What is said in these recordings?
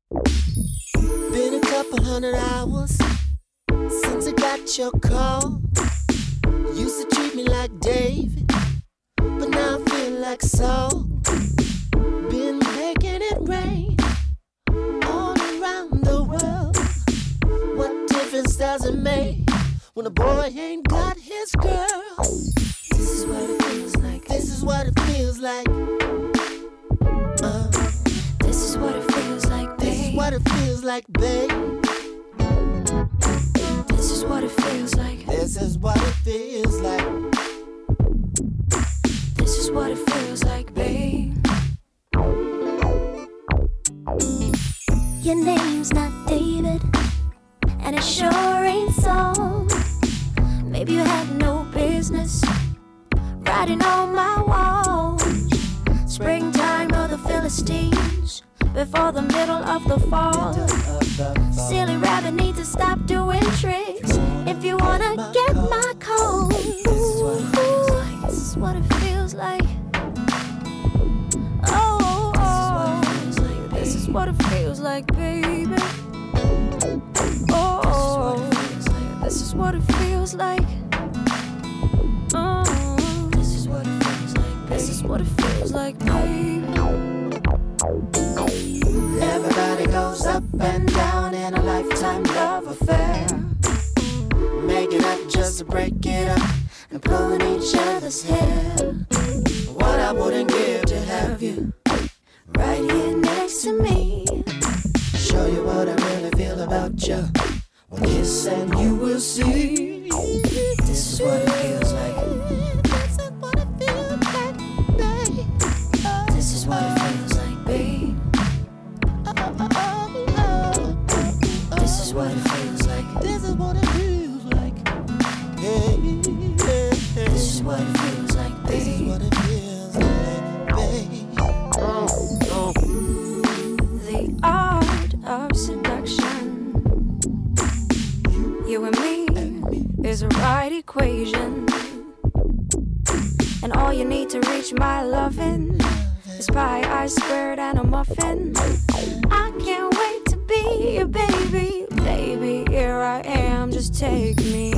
Been a couple 100 hours since I got your call. Used to treat me like David, but now I feel like Saul. Been making it rain all around the world. What difference does it make when a boy ain't got his girl? This is what it feels like. This is what it feels like. This is what it feels like, babe. This is what it feels like, babe. This is what it feels like. This is what it feels like. This is what it feels like, babe. Your name's not David, and it sure ain't Saul. Maybe you had no business writing on my walls. Springtime of the Philistines, before the middle of the fall. Silly rabbit needs to stop doing tricks if you wanna get my call. This is what it feels like. Oh, this is what it feels like, baby. Oh, this is what it feels like. This is what it feels like. This is what it feels like, baby. Everybody goes up and down in a lifetime love affair. Making up just to break it up and pulling each other's hair. What I wouldn't give to have you right here next to me. Show you what I really feel about you. One kiss and you will see. This is what it feels like. This is what it feels like, babe. This is what it feels like, babe. This is what it feels like. This is what it feels like. Hey, hey, hey. This is what it feels like, babe. This is what it feels like, babe. The art of seduction. You and me is a right equation. And all you need to reach my lovin' is pie, ice squared, and a muffin. I can't wait to be your baby. Baby, here I am, just take me.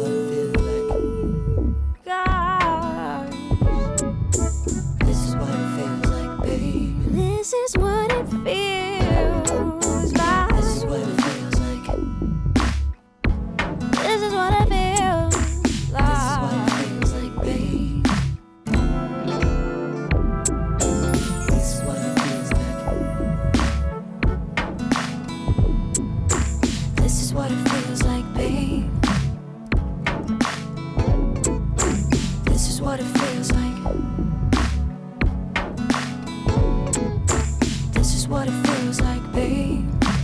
God, This is what it feels like, babe. this is what it feels like. This is what it feels like. This is what it feels like. This is what it feels like, babe. This is what it feels like. This is what it feels like, babe. This is what it feels like. This is what it feels like, babe.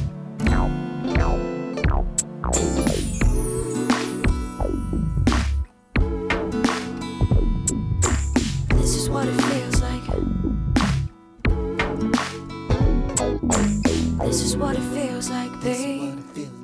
This is what it feels like. This is what it feels like, babe. This is what it feels